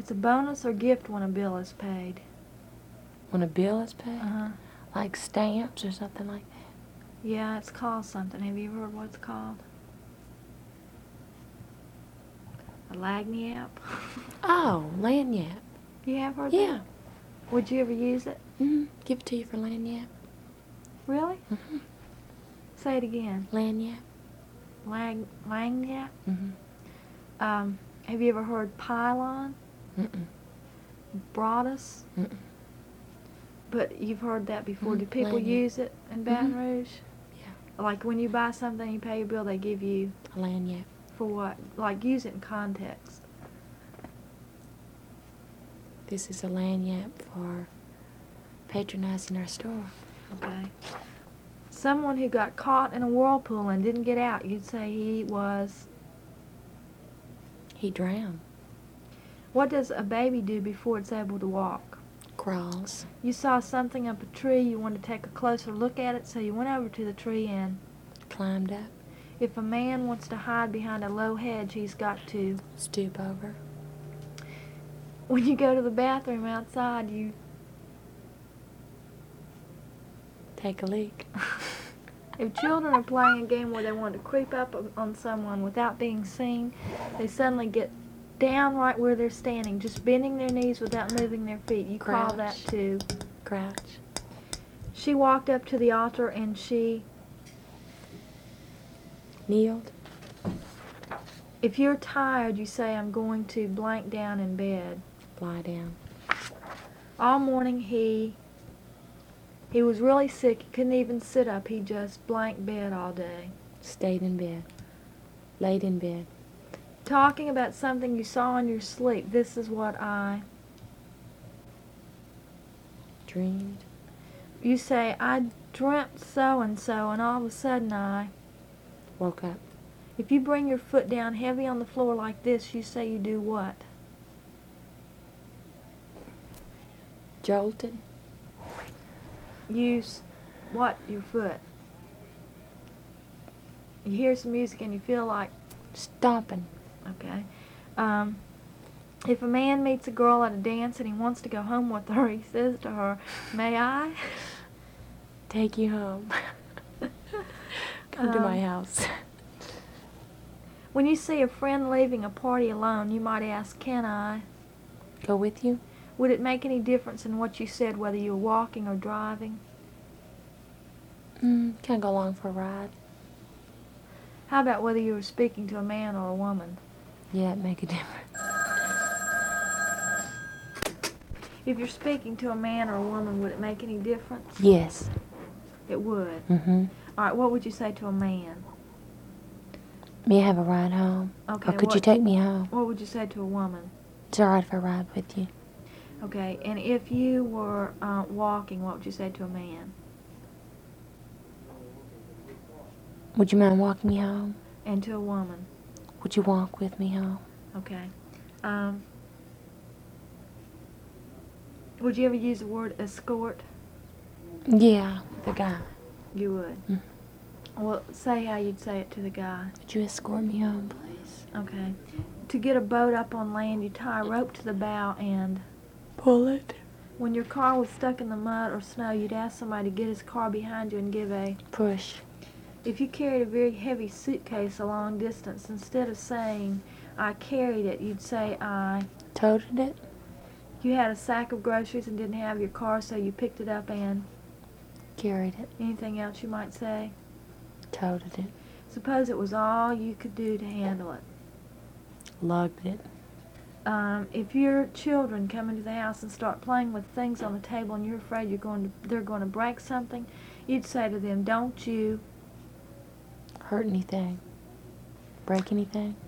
It's a bonus or gift when a bill is paid. When a bill is paid? Uh-huh. Like stamps or something like that? Yeah, it's called something. Have you ever heard what it's called? A lagniappe? Oh, lanyap. You have heard Yeah. that? Would you ever use it? Give it to you for lanyap. Really? Say it again. Lanyap. Lagniappe? Have you ever heard pylon? Broadus? But you've heard that before. Do people Lanyap. use it in Baton Rouge? Yeah. Like when you buy something, you pay your bill, they give you A lanyap. for what? Like use it in context. This is a lanyap for patronizing our store. Okay. Someone who got caught in a whirlpool and didn't get out, you'd say he was... He drowned. What does a baby do before it's able to walk? Crawls. You saw something up a tree, you wanted to take a closer look at it, so you went over to the tree and... Climbed up. If a man wants to hide behind a low hedge, he's got to... Stoop over. When you go to the bathroom outside, you... Take a leak. If children are playing a game where they want to creep up on someone without being seen, they suddenly get down right where they're standing, just bending their knees without moving their feet. You call that Crouch. to... Crouch. She walked up to the altar and she... Kneeled. If you're tired, you say, I'm going to blank down in bed. Lie down. All morning he was really sick. He couldn't even sit up. He just blanked bed all day. Stayed in bed. Laid in bed. Talking about something you saw in your sleep. This is what I... Dreamed. You say, I dreamt so-and-so, and all of a sudden I... Woke up. If you bring your foot down heavy on the floor like this, you say you do what? Jolted. Use what? Your foot. You hear some music and you feel like... Stomping. Okay. If a man meets a girl at a dance and he wants to go home with her, he says to her, may I? Take you home. Come to my house. When you see a friend leaving a party alone, you might ask, can I? Go with you? Would it make any difference in what you said, whether you were walking or driving? Can I go along for a ride? How about whether you were speaking to a man or a woman? Yeah, it'd make a difference. If you're speaking to a man or a woman, would it make any difference? Yes. It would. All right, what would you say to a man? May I have a ride home? Okay. Or could you take me home? What would you say to a woman? It's alright if I ride with you. Okay, and if you were walking, what would you say to a man? Would you mind walking me home? And to a woman? Would you walk with me home? Okay. Would you ever use the word escort? Yeah, the guy. You would. Well, say how you'd say it to the guy. Would you escort me home, please? Okay. To get a boat up on land, you tie a rope to the bow and... Pull it. When your car was stuck in the mud or snow, you'd ask somebody to get his car behind you and give a... Push. If you carried a very heavy suitcase a long distance, instead of saying, I carried it, you'd say, I... Toted it. You had a sack of groceries and didn't have your car, so you picked it up and... Carried it. Anything else you might say? Toted it. Suppose it was all you could do to handle it. Lugged it. If your children come into the house and start playing with things on the table and you're afraid they're going to break something, you'd say to them, don't you... Hurt anything? Break anything?